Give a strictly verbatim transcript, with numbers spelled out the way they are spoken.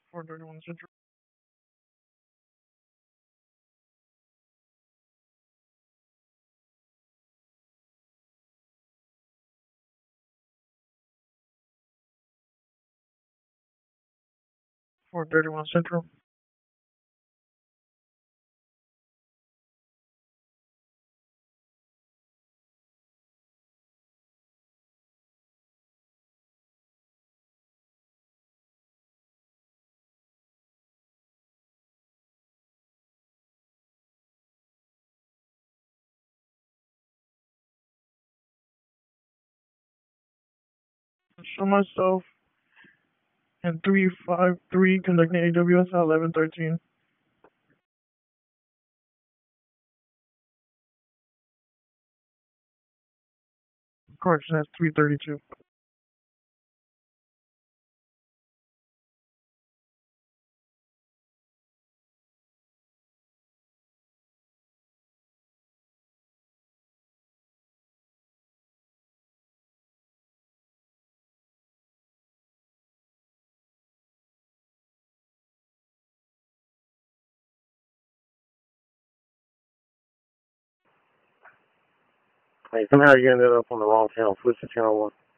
four thirty-one Central. four thirty-one Central. Show myself and three five three conducting A W S at eleven thirteen. Correction, that's three thirty-two. Hey, somehow you ended up on the wrong channel. Switch to channel one.